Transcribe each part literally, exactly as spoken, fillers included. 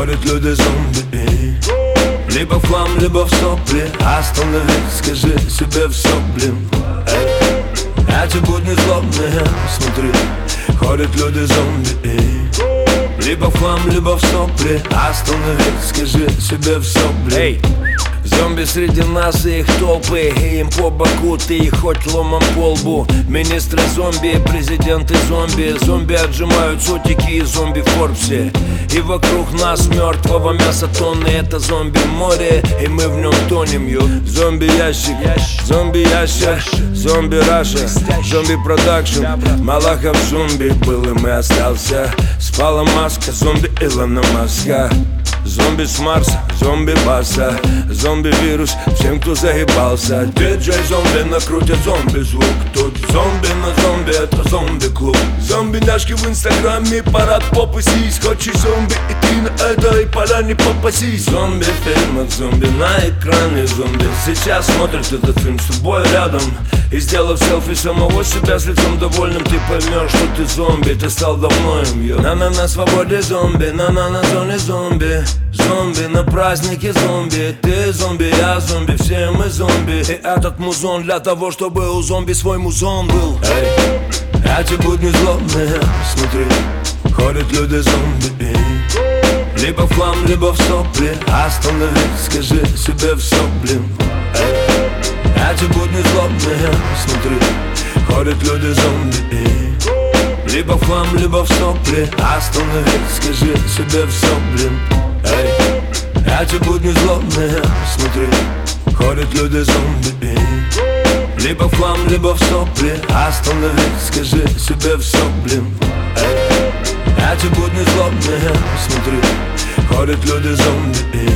ходят люди-зомби. Либо в хлам, либо в сопли. Остановись, скажи себе все, блин. Эй, эти будни злобные, смотри, ходят люди-зомби. Либо в хлам, либо в сопли. Остановись, скажи себе все, блин. Эй, зомби среди нас и их толпы, и им по боку ты и хоть ломом по лбу. Министры зомби, президенты зомби. Зомби отжимают сотики и зомби в Форбсе. И вокруг нас мертвого мяса тонны. Это зомби-море, и мы в нем тонем, ё. Зомби-ящик, зомби-ящик, зомби-раша, зомби-продакшн. Малахов зомби был им и остался. Спала маска, зомби Илона Маска. Зомби с Марса, зомби баса, зомби-вирус всем, кто заебался. Диджей зомби накрутит зомби-звук. Тут зомби на зомби, это зомби-клуб. Зомби-няшки в инстаграме, парад попы сись. Хочешь зомби, и ты на этой поляне попасись. Зомби в фильмах, зомби на экране, зомби сейчас смотрит этот фильм с тобой рядом. И сделав селфи самого себя с лицом довольным, ты поймешь, что ты зомби, ты стал давно им, ё. На-на на свободе зомби, на-на на зоне зомби. Зомби на празднике зомби. Ты зомби, я зомби, все мы зомби. И этот музон для того, чтобы у зомби свой музон был. Эй, эти будни злобные, смотри, ходят люди-зомби. Либо в хлам, либо в сопли. Остановись, скажи себе все, блин. Эй, эти будни злобные, смотри, ходят люди-зомби. Либо в хлам, либо в сопли. Остановись, скажи себе все, блин. Эй, эти будни злобные, смотри, ходят люди-зомби. Либо в хлам, либо в сопли. Остановись, скажи себе все, блин. Эй, эти будни злобные, смотри, ходят люди-зомби.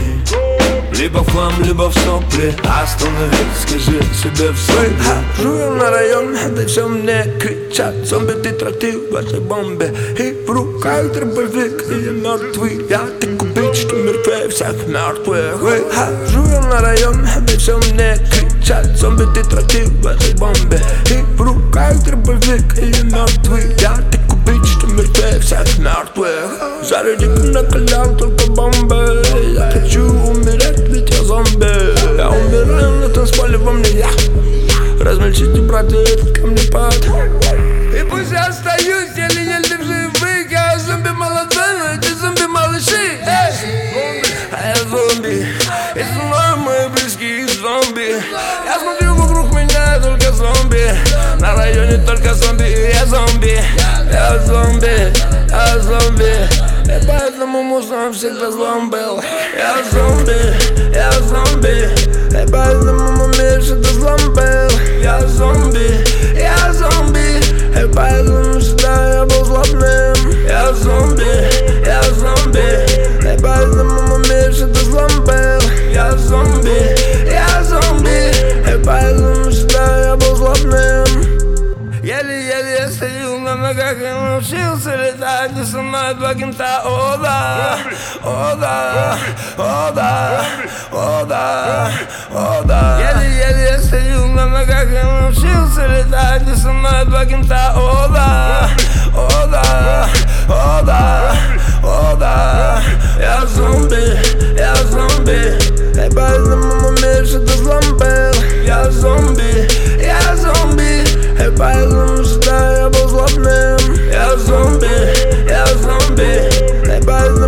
Либо в хлам, либо в сопли. Остановись, скажи себе все, блин. Хожу я на район, да все мне кричат: зомби, ты трактир в этой бомбе. И в руках дробовик, и я мертвый. Я так убить, что мертвее всех мертвых. Хожу я на район, да все мне кричат: зомби, ты трактир в этой бомбе. И в руках дробовик, и я мертвый. Я так убить, что мертвее всех мертвых. Заряди накалял только бомбы. Я хочу умереть, ведь я зомби. Я умираю на танцполе, во мне я. Размельчите, братья, этот камнепад. И пусть я остаюсь еле-еле в живых. Я зомби молодой, но эти зомби-малыши. А я зомби, и со мной мои близкие зомби. Я смотрю, вокруг меня только зомби. На районе только зомби, и я зомби. Я зомби, я зомби. И поэтому музон всегда злом был. Я зомби, я зомби. И поэтому мой мир всегда злом был. Я зомби, я зомби. И поэтому всегда я был злобным. Я зомби, я зомби. И поэтому мой мир всегда злом был. Я зомби, я зомби. И поэтому всегда я был злобным. Еле-еле я стою на ногах и научился летать. И со мной два кента, о да, о да, о да, о да, о да. Еле-еле я стою на ногах и научился летать. И со мной два кента, о да, о да, о да, о да. Я зомби, я зомби. И поэтому мой мир всегда злом был. Я зомби, я зомби. И поэтому всегда я был злобным. Я зомби, я зомби. И поэтому